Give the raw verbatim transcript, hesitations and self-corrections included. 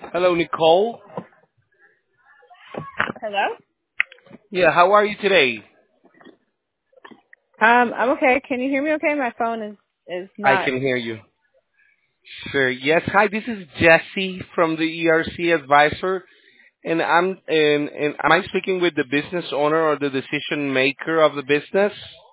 Hello, Nicole. Hello? Yeah, how are you today? Um, I'm okay. Can you hear me okay? My phone is is I not. can hear you. Sure. Yes. Hi, this is Jesse from the E R C Advisor, and I'm and, and am I speaking with the business owner or the decision maker of the business?